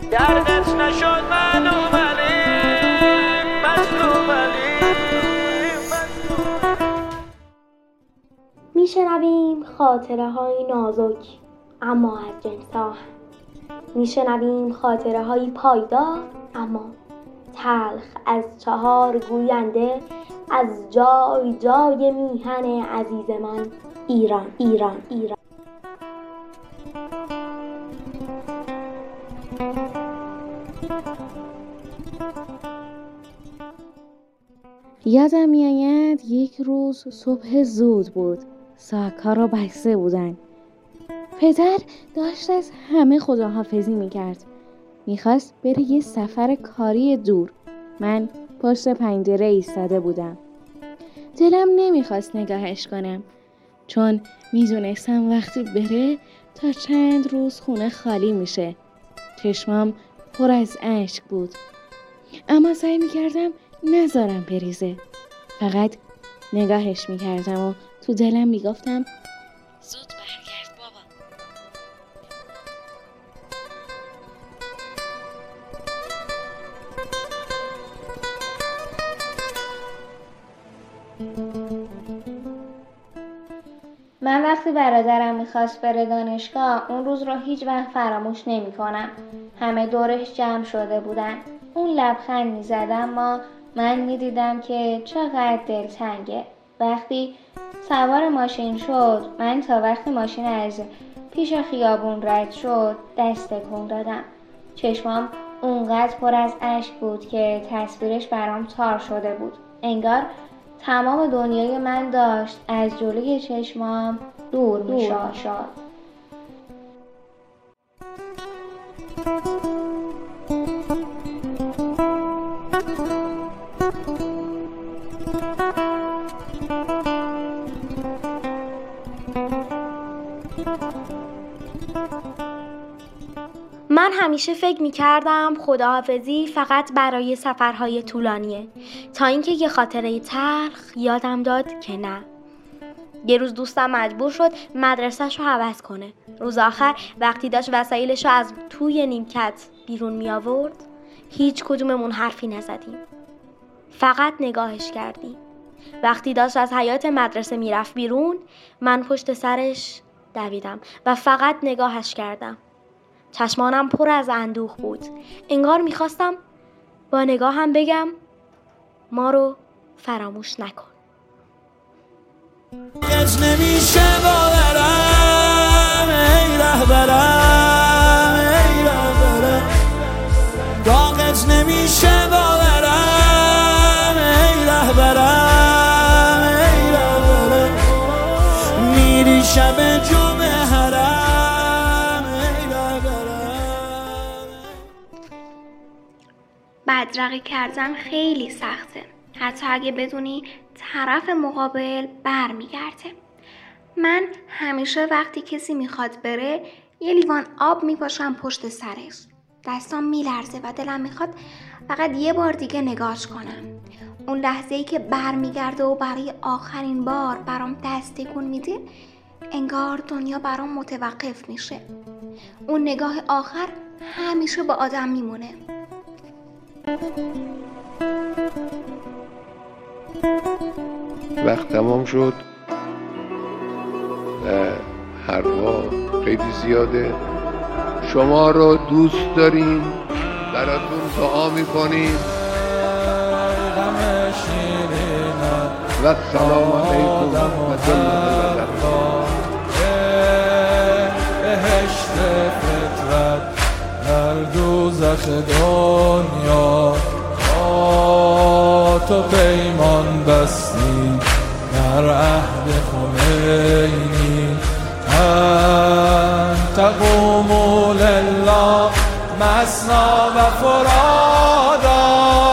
دردت نشد معلوم علی مظلوم علی. میشنویم خاطره های نازک اما از جنس آهن. میشنویم خاطره های پایدار اما تلخ از 4 گوینده از جای جای میهن عزیزمان ایران. یادم میآید یک روز صبح زود بود. ساعت‌ها را بسته بودند. پدر داشت از همه خداحافظی میکرد. میخواست بره یه سفر کاری دور. من پشت پنجره ایستاده بودم. دلم نمیخواست نگاهش کنم، چون میدونستم وقتی بره تا چند روز خونه خالی میشه. چشمام پر از اشک بود، اما سعی میکردم نذارم بریزه. فقط نگاهش میکردم و تو دلم میگفتم زود برگرد بابا. من وقتی برادرم میخواست بره دانشگاه اون روز رو هیچ وقت فراموش نمی کنم. همه دورش جمع شده بودن. اون لبخند میزد اما من میدیدم که چقدر دلتنگه. وقتی سوار ماشین شد من تا وقتی ماشین از پیش خیابون رد شد دست تکون دادم. چشمام اونقدر پر از اشک بود که تصویرش برام تار شده بود. انگار تمام دنیای من داشت از جلوی چشمام دور می‌شد. من همیشه فکر می‌کردم خداحافظی فقط برای سفرهای طولانیه، تا اینکه یه خاطره تلخ یادم داد که نه. یه روز دوستم مجبور شد مدرسه‌شو عوض کنه. روز آخر وقتی داشت وسایلشو از توی نیمکت بیرون می آورد هیچ کدوممون حرفی نزدیم، فقط نگاهش کردیم. وقتی داشت از حیاط مدرسه میرفت بیرون من پشت سرش دویدم و فقط نگاهش کردم. چشمانم پر از اندوه بود. انگار میخواستم با نگاهم بگم ما رو فراموش نکن. کس نمیشه باورم ای رهبرم ای رهبرم، داغت نمیشه باورم ای رهبرم ای رهبرم، میری شب جمعه حرم ای رهبرم. بدرقه کردن خیلی سخته، حتی اگه بدونی طرف مقابل برمیگرده. من همیشه وقتی کسی میخواد بره یه لیوان آب میپاشم پشت سرش. دستام میلرزه و دلم میخواد فقط یه بار دیگه نگاهش کنم. اون لحظه‌ای که برمیگرده و برای آخرین بار برام دست تکون میده انگار دنیا برام متوقف میشه. اون نگاه آخر همیشه با آدم میمونه. وقت تمام شد و حرفا خیلی زیاده. شما رو دوست داریم، براتون دعا میکنیم و سلام علیکم و جنت بهشت فطرت در دوزخ دنیا تو پیمان بستی در عهد خمینی انت قوموا لله مثنی و فرادا